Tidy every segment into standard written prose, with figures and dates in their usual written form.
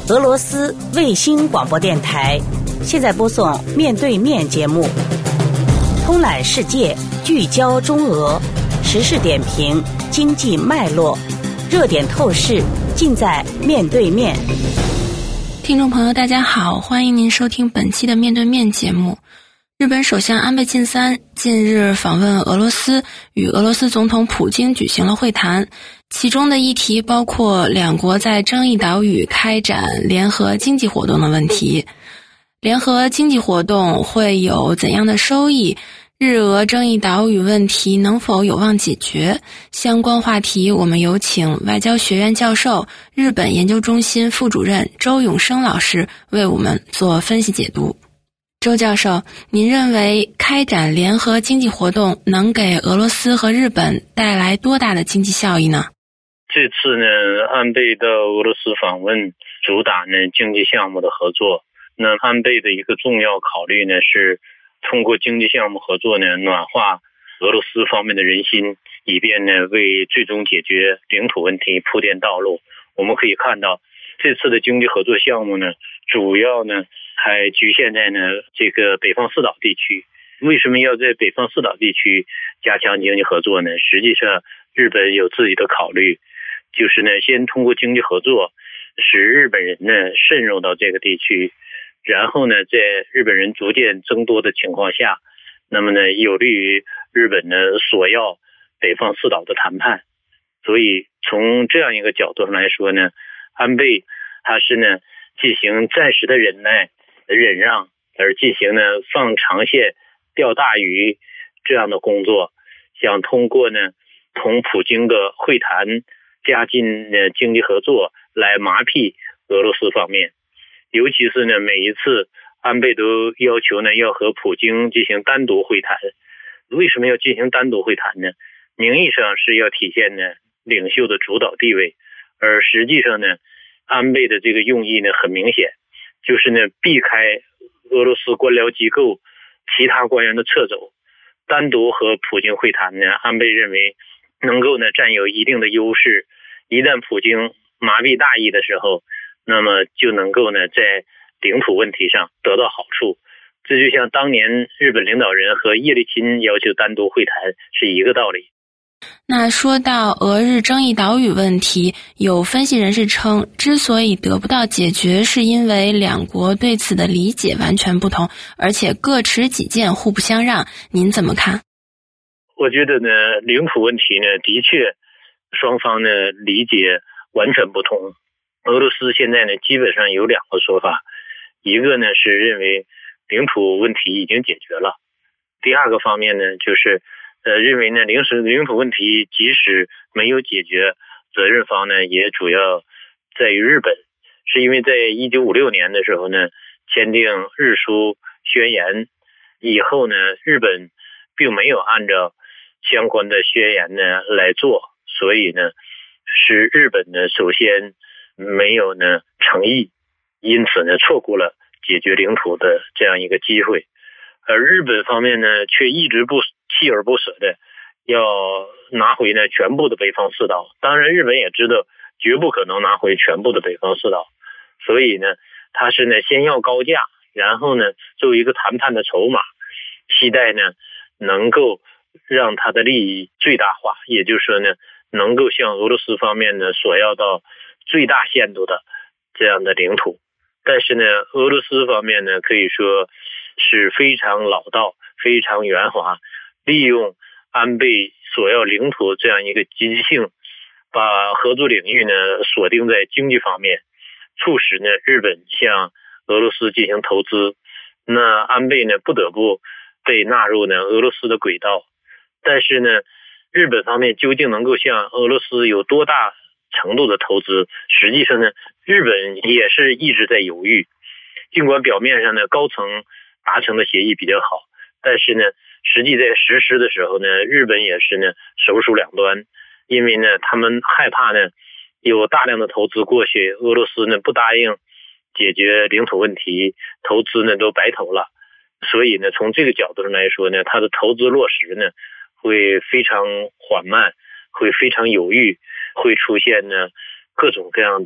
俄罗斯卫星广播电台，现在播送面对面节目，通览世界，聚焦中俄，时事点评，经济脉络，热点透视，尽在面对面。 听众朋友大家好，欢迎您收听本期的面对面节目。日本首相安倍晋三近日访问俄罗斯，与俄罗斯总统普京举行了会谈，其中的议题包括两国在争议岛屿开展联合经济活动的问题。联合经济活动会有怎样的收益？日俄争议岛屿问题能否有望解决？相关话题我们有请外交学院教授、日本研究中心副主任周永生老师为我们做分析解读。周教授，您认为开展联合经济活动能给俄罗斯和日本带来多大的经济效益呢？ 这次呢，安倍到俄罗斯访问，主打呢经济项目的合作。那安倍的一个重要考虑呢，是通过经济项目合作呢，暖化俄罗斯方面的人心，以便呢为最终解决领土问题铺垫道路。我们可以看到，这次的经济合作项目呢，主要呢还局限在呢这个北方四岛地区。为什么要在北方四岛地区加强经济合作呢？实际上日本有自己的考虑，就是呢先通过经济合作使日本人呢渗入到这个地区，然后呢在日本人逐渐增多的情况下，那么呢有利于日本呢索要北方四岛的谈判。所以从这样一个角度上来说呢，安倍他是呢进行暂时的忍耐忍让，而进行呢放长线钓大鱼这样的工作，想通过呢同普京的会谈加进呢经济合作来麻痹俄罗斯方面。尤其是呢每一次安倍都要求呢要和普京进行单独会谈。为什么要进行单独会谈呢？名义上是要体现呢领袖的主导地位，而实际上呢安倍的这个用意呢很明显，就是呢避开俄罗斯官僚机构其他官员的掣肘，单独和普京会谈呢，安倍认为能够呢占有一定的优势。一旦普京麻痹大意的时候，那么就能够呢在领土问题上得到好处。这就像当年日本领导人和叶利钦要求单独会谈是一个道理。 那说到俄日争议岛屿问题，有分析人士称，之所以得不到解决，是因为两国对此的理解完全不同，而且各持己见，互不相让。您怎么看？ 我觉得呢，领土问题呢，的确双方呢理解完全不同。俄罗斯现在呢基本上有两个说法，一个呢是认为领土问题已经解决了，第二个方面呢就是认为呢领土问题即使没有解决，责任方呢也主要在于日本，是因为在1956年的时候呢签订日苏宣言以后呢，日本并没有按照相关的宣言呢来做，所以呢是日本呢首先没有呢诚意，因此呢错过了解决领土的这样一个机会。而日本方面呢却一直锲而不舍的要拿回呢全部的北方四岛。当然日本也知道绝不可能拿回全部的北方四岛，所以呢他是呢先要高价，然后呢作为一个谈判的筹码，期待呢能够让他的利益最大化，也就是说呢能够向俄罗斯方面呢索要到最大限度的这样的领土。但是呢俄罗斯方面呢可以说是非常老道，非常圆滑，利用安倍索要领土这样一个积极性，把合作领域呢锁定在经济方面，促使呢日本向俄罗斯进行投资。那安倍呢不得不被纳入呢俄罗斯的轨道。但是呢日本方面究竟能够向俄罗斯有多大程度的投资，实际上呢日本也是一直在犹豫。尽管表面上呢高层达成的协议比较好，但是呢实际在实施的时候呢，日本也是呢手鼠两端。因为呢他们害怕呢有大量的投资过去，俄罗斯呢不答应解决领土问题，投资呢都白投了。所以呢从这个角度上来说呢，它的投资落实呢会非常缓慢，会非常犹豫，会出现呢各种各样的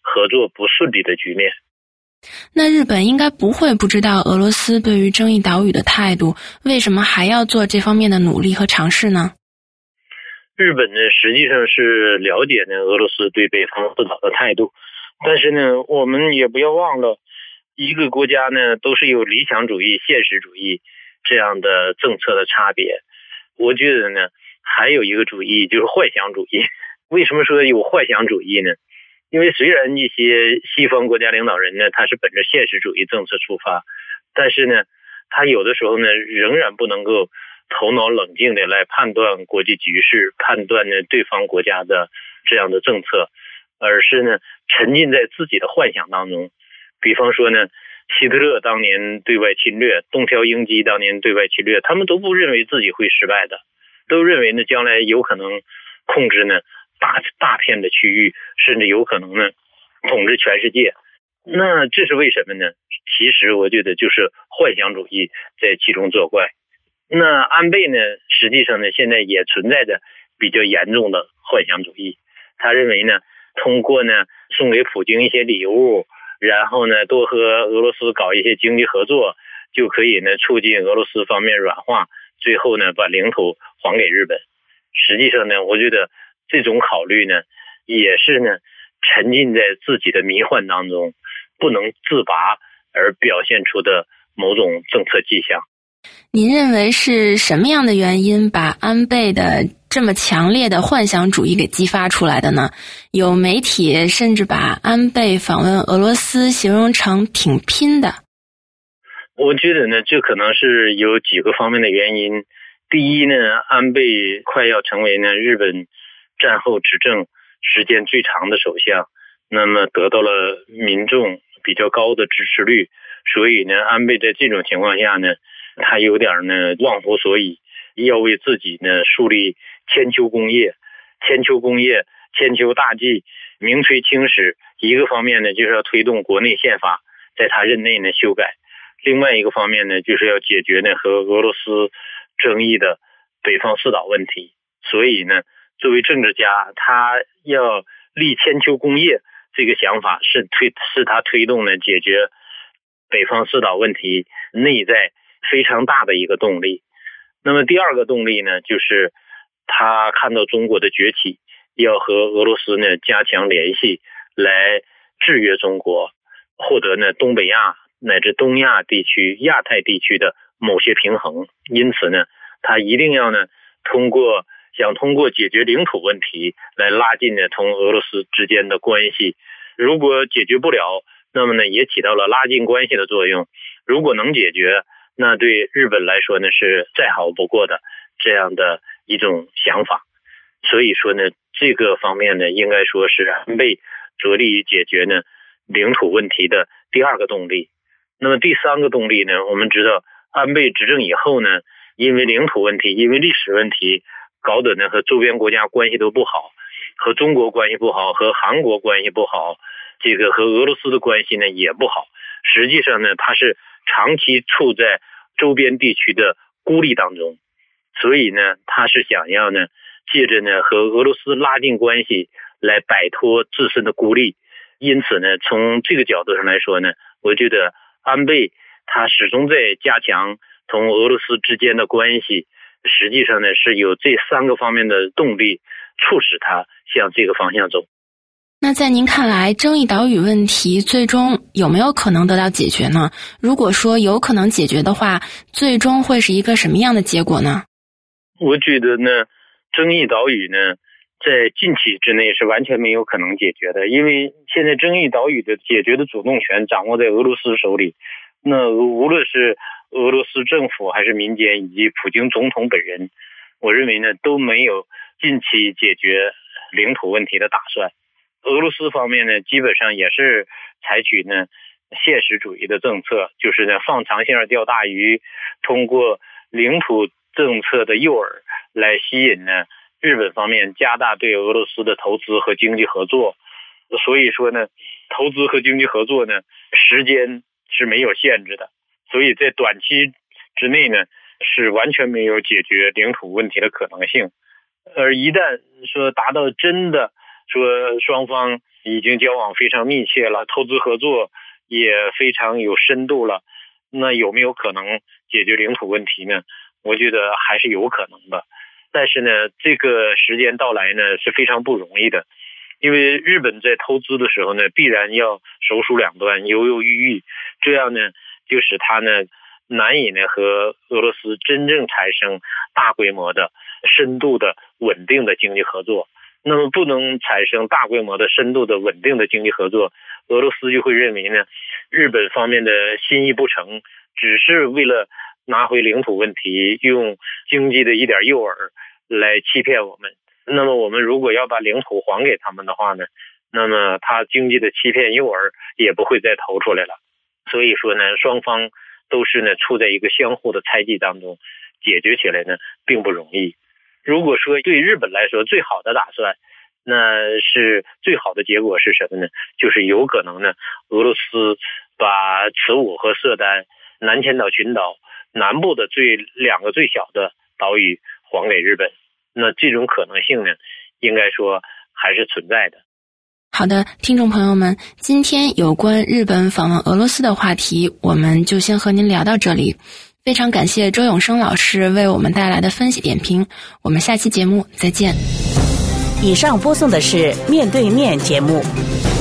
合作不顺利的局面。 那日本应该不会不知道俄罗斯对于争议岛屿的态度，为什么还要做这方面的努力和尝试呢？ 日本呢，实际上是了解呢俄罗斯对北方四岛的态度，但是呢，我们也不要忘了，一个国家呢都是有理想主义、现实主义这样的政策的差别。我觉得呢，还有一个主义就是幻想主义。为什么说有幻想主义呢？因为虽然一些西方国家领导人呢，他是本着现实主义政策出发，但是呢，他有的时候呢，仍然不能够头脑冷静的来判断国际局势，判断呢对方国家的这样的政策，而是呢沉浸在自己的幻想当中。比方说呢，希特勒当年对外侵略，东条英机当年对外侵略，他们都不认为自己会失败的，都认为呢将来有可能控制呢大片的区域，甚至有可能呢统治全世界。那这是为什么呢？其实我觉得就是幻想主义在其中作怪。那安倍呢，实际上呢现在也存在着比较严重的幻想主义。他认为呢，通过呢送给普京一些礼物，然后呢多和俄罗斯搞一些经济合作，就可以呢促进俄罗斯方面软化，最后呢把领土还给日本。实际上呢，我觉得这种考虑呢，也是呢沉浸在自己的迷幻当中，不能自拔而表现出的某种政策迹象。 您认为是什么样的原因把安倍的这么强烈的幻想主义给激发出来的呢？有媒体甚至把安倍访问俄罗斯形容成挺拼的。 我觉得呢，这可能是有几个方面的原因。第一呢，安倍快要成为呢日本战后执政时间最长的首相，那么得到了民众比较高的支持率，所以呢，安倍在这种情况下呢，他有点呢忘乎所以，要为自己呢树立千秋功业，千秋大计，名垂青史。一个方面呢，就是要推动国内宪法在他任内呢修改；另外一个方面呢，就是要解决呢和俄罗斯争议的北方四岛问题。所以呢，作为政治家，他要立千秋功业，这个想法是他推动呢解决北方四岛问题内在非常大的一个动力。那么第二个动力呢，就是他看到中国的崛起，要和俄罗斯呢加强联系，来制约中国，获得呢东北亚乃至东亚地区、亚太地区的某些平衡。因此呢，他一定要呢通过解决领土问题来拉近呢同俄罗斯之间的关系。如果解决不了，那么呢也起到了拉近关系的作用。如果能解决，那对日本来说呢是再好不过的这样的一种想法。所以说呢，这个方面呢应该说是安倍着力于解决呢领土问题的第二个动力。那么第三个动力呢，我们知道安倍执政以后呢，因为领土问题，因为历史问题，搞得呢和周边国家关系都不好，和中国关系不好，和韩国关系不好，这个和俄罗斯的关系呢也不好。实际上呢，他是长期处在周边地区的孤立当中，所以呢，他是想要呢借着呢和俄罗斯拉近关系来摆脱自身的孤立。因此呢，从这个角度上来说呢，我觉得安倍他始终在加强同俄罗斯之间的关系，实际上呢是有这三个方面的动力促使他向这个方向走。 那在您看来，争议岛屿问题最终有没有可能得到解决呢？如果说有可能解决的话，最终会是一个什么样的结果呢？ 我觉得呢，争议岛屿呢在近期之内是完全没有可能解决的，因为现在争议岛屿的解决的主动权掌握在俄罗斯手里。那无论是俄罗斯政府还是民间以及普京总统本人，我认为呢都没有近期解决领土问题的打算。俄罗斯方面呢，基本上也是采取呢现实主义的政策，就是呢放长线钓大鱼，通过领土政策的诱饵来吸引呢日本方面加大对俄罗斯的投资和经济合作。所以说呢，投资和经济合作呢时间是没有限制的，所以在短期之内呢是完全没有解决领土问题的可能性。而一旦说达到真的说双方已经交往非常密切了，投资合作也非常有深度了，那有没有可能解决领土问题呢？我觉得还是有可能的。但是呢，这个时间到来呢是非常不容易的，因为日本在投资的时候呢，必然要手鼠两端，犹犹豫豫，这样呢就使它呢难以呢和俄罗斯真正产生大规模的、深度的、稳定的经济合作。那么不能产生大规模的、深度的、稳定的经济合作，俄罗斯就会认为呢，日本方面的心意不成，只是为了拿回领土问题，用经济的一点诱饵来欺骗我们。那么我们如果要把领土还给他们的话呢，那么他经济的欺骗诱饵也不会再投出来了。所以说呢，双方都是呢处在一个相互的猜忌当中，解决起来呢并不容易。如果说对日本来说最好的打算，那是最好的结果是什么呢？就是有可能呢，俄罗斯把慈武和色丹、南千岛群岛南部的两个最小的岛屿还给日本。那这种可能性呢，应该说还是存在的。 好的，听众朋友们，今天有关日本访问俄罗斯的话题，我们就先和您聊到这里。非常感谢周永生老师为我们带来的分析点评，我们下期节目再见。 以上播送的是面对面节目。